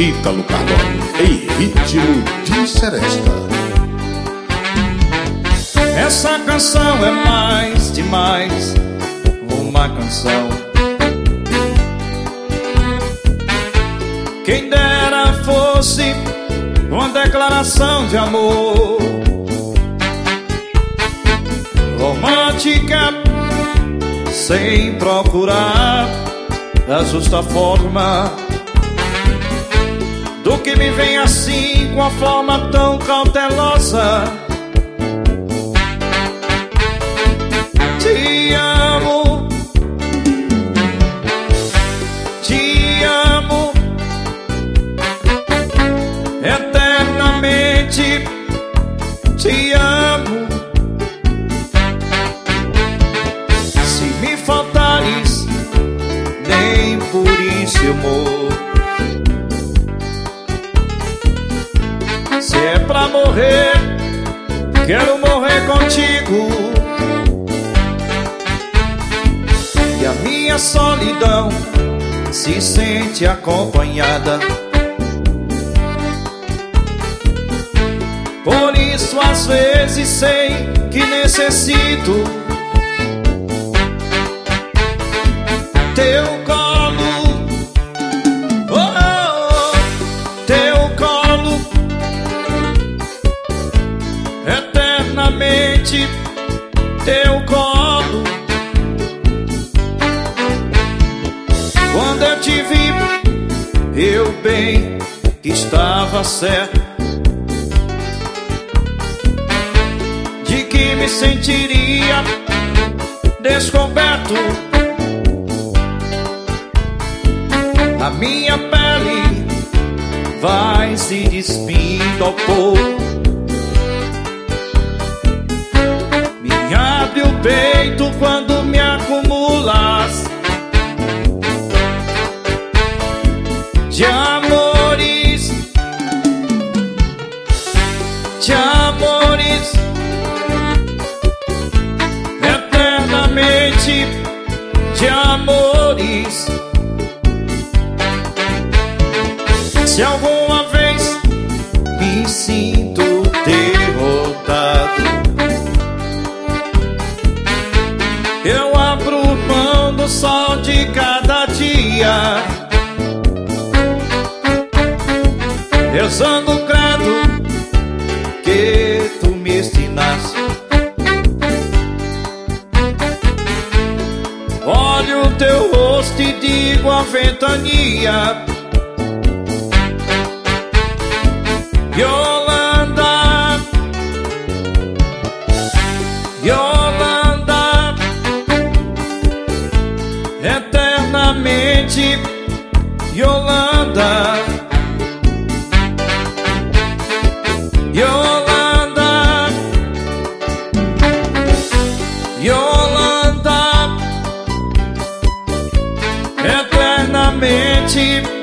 Ítalo Carlone, em ritmo de seresta. Essa canção é mais demais uma canção. Quem dera fosse uma declaração de amor romântica, sem procurar a justa forma do que me vem assim com a forma tão cautelosa. Te amo, te amo eternamente, te amo. Se me faltares, nem por isso eu morro. Se é pra morrer, quero morrer contigo. E a minha solidão se sente acompanhada. Por isso às vezes sei que necessito teu colo, oh, teu colo, eternamente teu colo. Quando eu te vi, eu bem que estava certo de que me sentiria descoberto. A minha pele vai se despindo ao pouco. Me abre o peito quando me acumulas de amores, de amores, eternamente de amores. Se alguma vez me sinto derrotado, eu abro mão do sol de cada dia, rezando o credo que tu me ensinaste. Olho o teu rosto e digo a ventania: Yolanda, Yolanda, eternamente Yolanda, Yolanda, Yolanda, eternamente